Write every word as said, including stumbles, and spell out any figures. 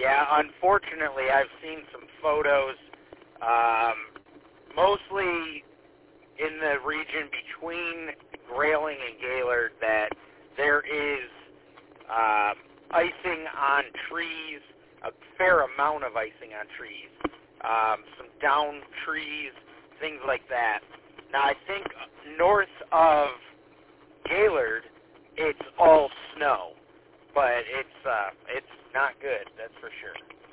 Yeah, unfortunately, I've seen some photos, um, mostly in the region between Grayling and Gaylord, that there is um, icing on trees, a fair amount of icing on trees, um, some downed trees, things like that. Now, I think north of Gaylord, it's all snow, but it's uh, it's not good, that's for sure.